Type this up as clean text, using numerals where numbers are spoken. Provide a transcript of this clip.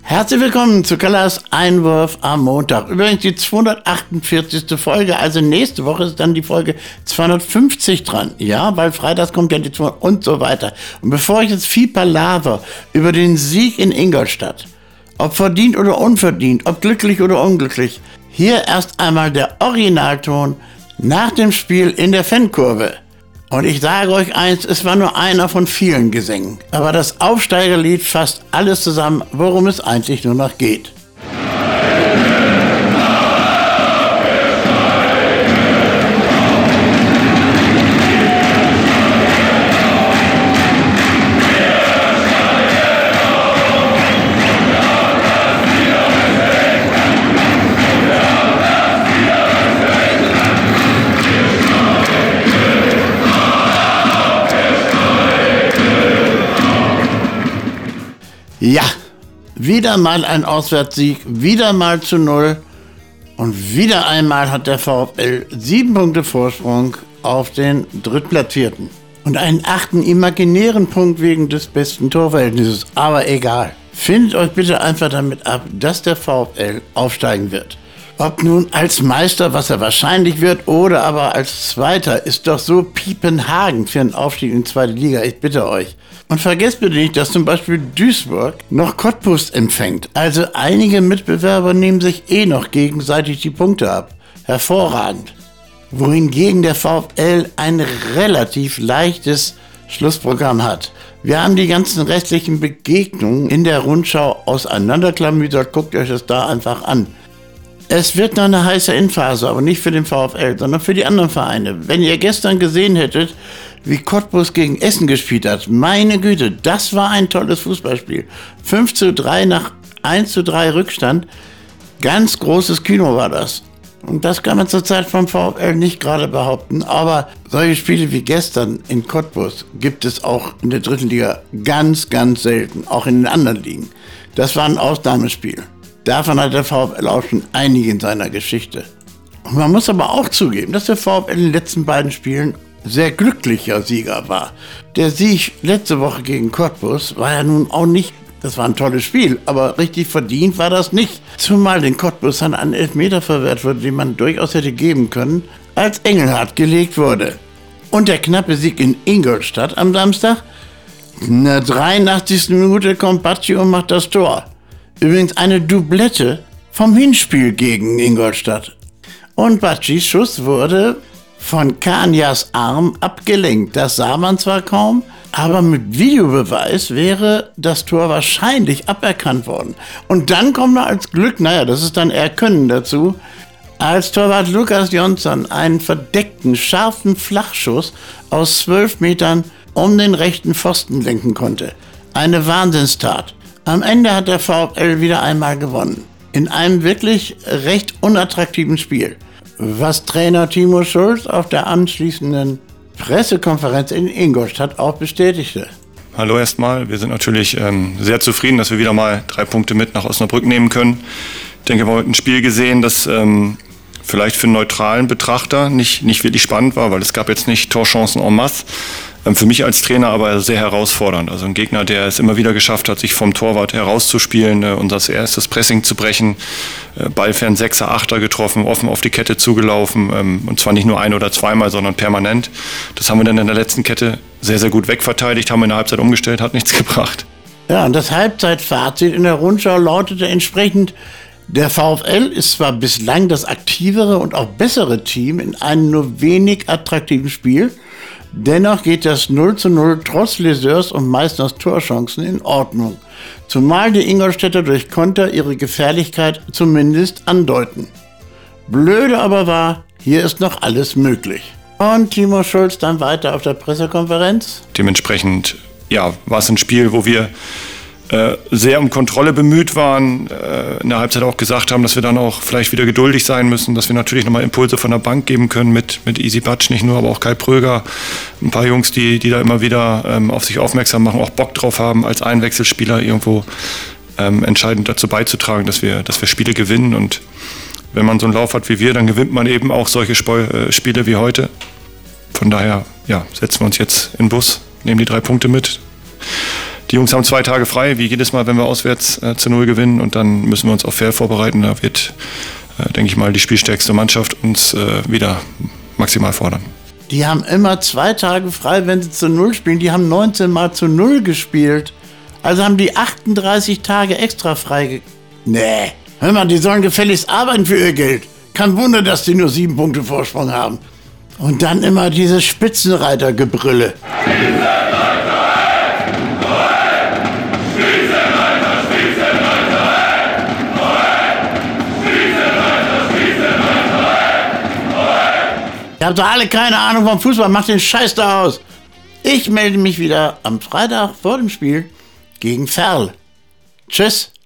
Herzlich willkommen zu Kallas Einwurf am Montag. Übrigens die 248. Folge, also nächste Woche ist dann die Folge 250 dran. Ja, weil freitags kommt ja die 200 und so weiter. Und bevor ich jetzt viel Palaver über den Sieg in Ingolstadt, ob verdient oder unverdient, ob glücklich oder unglücklich, hier erst einmal der Originalton nach dem Spiel in der Fankurve. Und ich sage euch eins, es war nur einer von vielen Gesängen. Aber das Aufsteigerlied fasst alles zusammen, worum es eigentlich nur noch geht. Ja, wieder mal ein Auswärtssieg, wieder mal zu 0 und wieder einmal hat der VfL 7 Punkte Vorsprung auf den Drittplatzierten. Und einen 8. imaginären Punkt wegen des besten Torverhältnisses, aber egal. Findet euch bitte einfach damit ab, dass der VfL aufsteigen wird. Ob nun als Meister, was er wahrscheinlich wird, oder aber als Zweiter, ist doch so piepenhagen für einen Aufstieg in die zweite Liga, ich bitte euch. Und vergesst bitte nicht, dass zum Beispiel Duisburg noch Cottbus empfängt. Also einige Mitbewerber nehmen sich noch gegenseitig die Punkte ab. Hervorragend. Wohingegen der VfL ein relativ leichtes Schlussprogramm hat. Wir haben die ganzen restlichen Begegnungen in der Rundschau auseinanderklamüsert. Guckt euch das da einfach an. Es wird noch eine heiße Endphase, aber nicht für den VfL, sondern für die anderen Vereine. Wenn ihr gestern gesehen hättet, wie Cottbus gegen Essen gespielt hat, meine Güte, das war ein tolles Fußballspiel. 5:3 nach 1:3 Rückstand, ganz großes Kino war das. Und das kann man zurzeit vom VfL nicht gerade behaupten, aber solche Spiele wie gestern in Cottbus gibt es auch in der dritten Liga ganz, ganz selten, auch in den anderen Ligen. Das war ein Ausnahmespiel. Davon hat der VfL auch schon einige in seiner Geschichte. Und man muss aber auch zugeben, dass der VfL in den letzten beiden Spielen sehr glücklicher Sieger war. Der Sieg letzte Woche gegen Cottbus war ja nun auch nicht, das war ein tolles Spiel, aber richtig verdient war das nicht. Zumal den Cottbusern ein Elfmeter verwehrt wurde, den man durchaus hätte geben können, als Engelhardt gelegt wurde. Und der knappe Sieg in Ingolstadt am Samstag? In der 83. Minute kommt Bacci und macht das Tor. Übrigens eine Doublette vom Hinspiel gegen Ingolstadt. Und Baccis Schuss wurde von Kanyas Arm abgelenkt. Das sah man zwar kaum, aber mit Videobeweis wäre das Tor wahrscheinlich aberkannt worden. Und dann kommt noch als Glück, das ist dann eher Können dazu, als Torwart Lukas Jonsson einen verdeckten, scharfen Flachschuss aus 12 Metern um den rechten Pfosten lenken konnte. Eine Wahnsinnstat. Am Ende hat der VfL wieder einmal gewonnen. In einem wirklich recht unattraktiven Spiel. Was Trainer Timo Schulz auf der anschließenden Pressekonferenz in Ingolstadt auch bestätigte. Hallo erstmal. Wir sind natürlich sehr zufrieden, dass wir wieder mal 3 Punkte mit nach Osnabrück nehmen können. Ich denke, wir haben heute ein Spiel gesehen, das vielleicht für einen neutralen Betrachter nicht wirklich spannend war, weil es gab jetzt nicht Torchancen en masse. Für mich als Trainer aber sehr herausfordernd. Also ein Gegner, der es immer wieder geschafft hat, sich vom Torwart herauszuspielen und das erstes Pressing zu brechen. Ballfern 6er, 8er getroffen, offen auf die Kette zugelaufen. Und zwar nicht nur ein- oder zweimal, sondern permanent. Das haben wir dann in der letzten Kette sehr, sehr gut wegverteidigt, haben in der Halbzeit umgestellt, hat nichts gebracht. Ja, und das Halbzeitfazit in der Rundschau lautete entsprechend: Der VfL ist zwar bislang das aktivere und auch bessere Team in einem nur wenig attraktiven Spiel, dennoch geht das 0:0 trotz Leseurs und meistens Torchancen in Ordnung. Zumal die Ingolstädter durch Konter ihre Gefährlichkeit zumindest andeuten. Blöde aber war, hier ist noch alles möglich. Und Timo Schulz dann weiter auf der Pressekonferenz. Dementsprechend war es ein Spiel, wo wir sehr um Kontrolle bemüht waren, in der Halbzeit auch gesagt haben, dass wir dann auch vielleicht wieder geduldig sein müssen, dass wir natürlich nochmal Impulse von der Bank geben können mit Easy Batsch, nicht nur, aber auch Kai Pröger, ein paar Jungs, die da immer wieder auf sich aufmerksam machen, auch Bock drauf haben, als Einwechselspieler irgendwo entscheidend dazu beizutragen, dass wir Spiele gewinnen. Und wenn man so einen Lauf hat wie wir, dann gewinnt man eben auch solche Spiele wie heute. Von daher setzen wir uns jetzt in den Bus, nehmen die 3 Punkte mit. Die Jungs haben 2 Tage frei, wie jedes Mal, wenn wir auswärts zu 0 gewinnen. Und dann müssen wir uns auch fair vorbereiten. Da wird, denke ich mal, die spielstärkste Mannschaft uns wieder maximal fordern. Die haben immer 2 Tage frei, wenn sie zu 0 spielen. Die haben 19 Mal zu 0 gespielt. Also haben die 38 Tage extra frei. Nee, hör mal, die sollen gefälligst arbeiten für ihr Geld. Kein Wunder, dass die nur 7 Punkte Vorsprung haben. Und dann immer dieses Spitzenreitergebrülle. Ihr habt doch alle keine Ahnung vom Fußball, macht den Scheiß da aus. Ich melde mich wieder am Freitag vor dem Spiel gegen Verl. Tschüss.